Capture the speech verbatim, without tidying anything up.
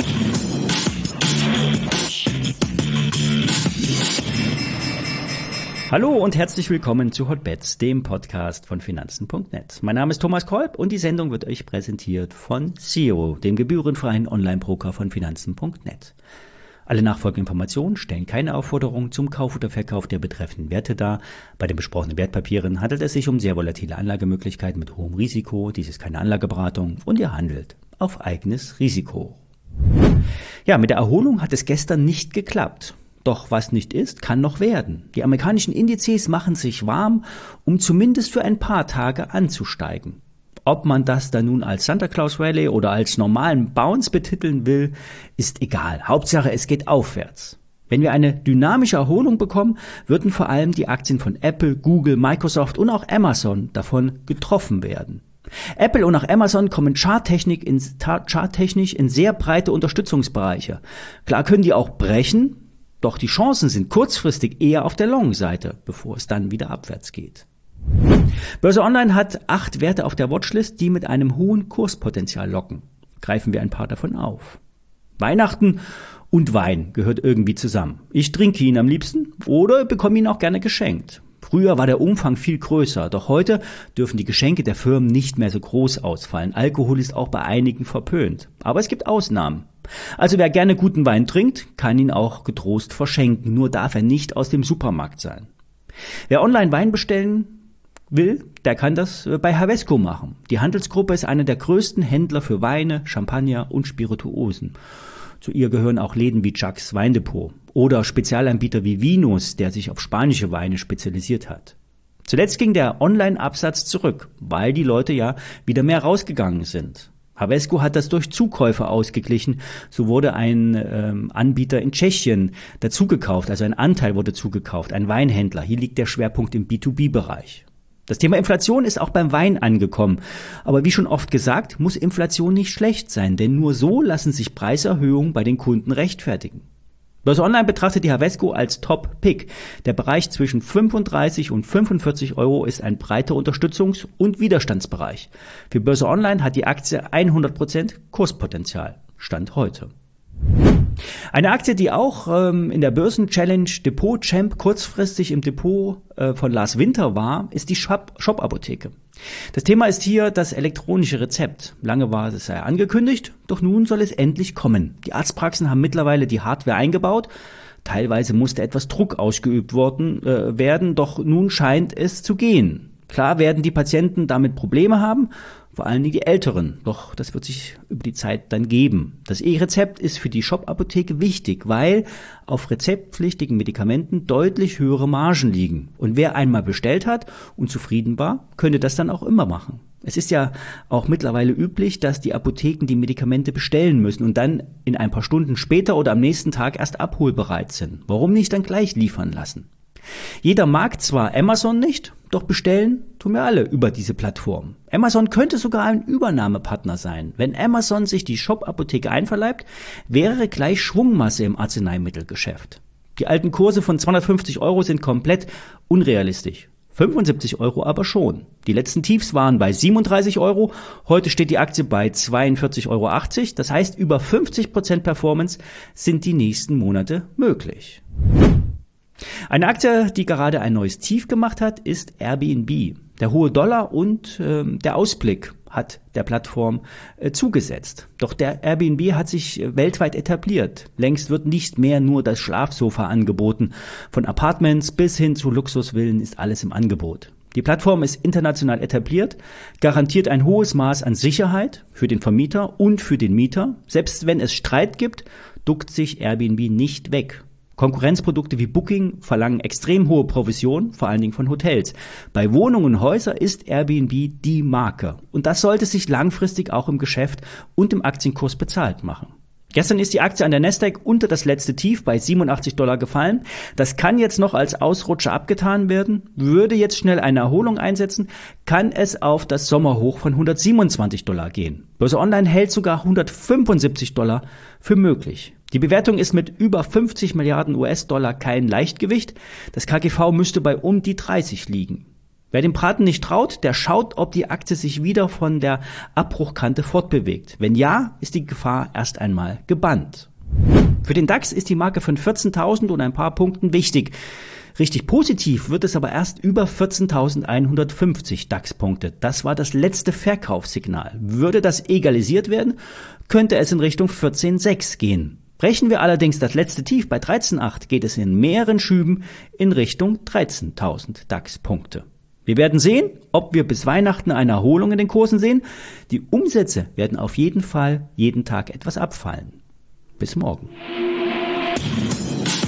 Hallo und herzlich willkommen zu Hotbets, dem Podcast von Finanzen punkt net. Mein Name ist Thomas Kolb und die Sendung wird euch präsentiert von Zero, dem gebührenfreien Online-Broker von Finanzen punkt net. Alle nachfolgenden Informationen stellen keine Aufforderung zum Kauf oder Verkauf der betreffenden Werte dar. Bei den besprochenen Wertpapieren handelt es sich um sehr volatile Anlagemöglichkeiten mit hohem Risiko. Dies ist keine Anlageberatung und ihr handelt auf eigenes Risiko. Ja, mit der Erholung hat es gestern nicht geklappt. Doch was nicht ist, kann noch werden. Die amerikanischen Indizes machen sich warm, um zumindest für ein paar Tage anzusteigen. Ob man das dann nun als Santa Claus Rally oder als normalen Bounce betiteln will, ist egal. Hauptsache, es geht aufwärts. Wenn wir eine dynamische Erholung bekommen, würden vor allem die Aktien von Apple, Google, Microsoft und auch Amazon davon getroffen werden. Apple und auch Amazon kommen charttechnisch in, charttechnisch in sehr breite Unterstützungsbereiche. Klar können die auch brechen, doch die Chancen sind kurzfristig eher auf der Long-Seite, bevor es dann wieder abwärts geht. Börse Online hat acht Werte auf der Watchlist, die mit einem hohen Kurspotenzial locken. Greifen wir ein paar davon auf. Weihnachten und Wein gehört irgendwie zusammen. Ich trinke ihn am liebsten oder bekomme ihn auch gerne geschenkt. Früher war der Umfang viel größer, doch heute dürfen die Geschenke der Firmen nicht mehr so groß ausfallen. Alkohol ist auch bei einigen verpönt. Aber es gibt Ausnahmen. Also wer gerne guten Wein trinkt, kann ihn auch getrost verschenken. Nur darf er nicht aus dem Supermarkt sein. Wer online Wein bestellen will, der kann das bei Havesco machen. Die Handelsgruppe ist einer der größten Händler für Weine, Champagner und Spirituosen. Zu ihr gehören auch Läden wie Jacques Weindepot oder Spezialanbieter wie Vinus, der sich auf spanische Weine spezialisiert hat. Zuletzt ging der Online-Absatz zurück, weil die Leute ja wieder mehr rausgegangen sind. Havesco hat das durch Zukäufe ausgeglichen. So wurde ein ähm, Anbieter in Tschechien dazugekauft, also ein Anteil wurde zugekauft, ein Weinhändler. Hier liegt der Schwerpunkt im B zwei B-Bereich. Das Thema Inflation ist auch beim Wein angekommen. Aber wie schon oft gesagt, muss Inflation nicht schlecht sein, denn nur so lassen sich Preiserhöhungen bei den Kunden rechtfertigen. Börse Online betrachtet die Havesco als Top-Pick. Der Bereich zwischen fünfunddreißig und fünfundvierzig Euro ist ein breiter Unterstützungs- und Widerstandsbereich. Für Börse Online hat die Aktie hundert Prozent Kurspotenzial. Stand heute. Eine Aktie, die auch ähm, in der Börsen-Challenge Depot Champ kurzfristig im Depot äh, von Lars Winter war, ist die Shop- Shop-Apotheke. Das Thema ist hier das elektronische Rezept. Lange war es ja angekündigt, doch nun soll es endlich kommen. Die Arztpraxen haben mittlerweile die Hardware eingebaut. Teilweise musste etwas Druck ausgeübt worden, äh, werden, doch nun scheint es zu gehen. Klar werden die Patienten damit Probleme haben, vor allem die Älteren. Doch das wird sich über die Zeit dann geben. Das E-Rezept ist für die Shop-Apotheke wichtig, weil auf rezeptpflichtigen Medikamenten deutlich höhere Margen liegen. Und wer einmal bestellt hat und zufrieden war, könnte das dann auch immer machen. Es ist ja auch mittlerweile üblich, dass die Apotheken die Medikamente bestellen müssen und dann in ein paar Stunden später oder am nächsten Tag erst abholbereit sind. Warum nicht dann gleich liefern lassen? Jeder mag zwar Amazon nicht, doch bestellen tun wir alle über diese Plattform. Amazon könnte sogar ein Übernahmepartner sein. Wenn Amazon sich die Shop-Apotheke einverleibt, wäre gleich Schwungmasse im Arzneimittelgeschäft. Die alten Kurse von zweihundertfünfzig Euro sind komplett unrealistisch. fünfundsiebzig Euro aber schon. Die letzten Tiefs waren bei siebenunddreißig Euro. Heute steht die Aktie bei zweiundvierzig Euro achtzig. Das heißt, über fünfzig Prozent Performance sind die nächsten Monate möglich. Eine Aktie, die gerade ein neues Tief gemacht hat, ist Airbnb. Der hohe Dollar und äh, der Ausblick hat der Plattform äh, zugesetzt. Doch der Airbnb hat sich äh, weltweit etabliert. Längst wird nicht mehr nur das Schlafsofa angeboten. Von Apartments bis hin zu Luxusvillen ist alles im Angebot. Die Plattform ist international etabliert, garantiert ein hohes Maß an Sicherheit für den Vermieter und für den Mieter. Selbst wenn es Streit gibt, duckt sich Airbnb nicht weg. Konkurrenzprodukte wie Booking verlangen extrem hohe Provisionen, vor allen Dingen von Hotels. Bei Wohnungen und Häusern ist Airbnb die Marke. Und das sollte sich langfristig auch im Geschäft und im Aktienkurs bezahlt machen. Gestern ist die Aktie an der Nasdaq unter das letzte Tief bei siebenundachtzig Dollar gefallen. Das kann jetzt noch als Ausrutscher abgetan werden. Würde jetzt schnell eine Erholung einsetzen, kann es auf das Sommerhoch von hundertsiebenundzwanzig Dollar gehen. Börse Online hält sogar hundertfünfundsiebzig Dollar für möglich. Die Bewertung ist mit über fünfzig Milliarden U S-Dollar kein Leichtgewicht. Das K G V müsste bei um die dreißig liegen. Wer dem Braten nicht traut, der schaut, ob die Aktie sich wieder von der Abbruchkante fortbewegt. Wenn ja, ist die Gefahr erst einmal gebannt. Für den DAX ist die Marke von vierzehntausend und ein paar Punkten wichtig. Richtig positiv wird es aber erst über vierzehntausendeinhundertfünfzig DAX-Punkte. Das war das letzte Verkaufssignal. Würde das egalisiert werden, könnte es in Richtung vierzehn Komma sechs gehen. Brechen wir allerdings das letzte Tief bei dreizehn Komma acht, geht es in mehreren Schüben in Richtung dreizehntausend DAX-Punkte. Wir werden sehen, ob wir bis Weihnachten eine Erholung in den Kursen sehen. Die Umsätze werden auf jeden Fall jeden Tag etwas abfallen. Bis morgen.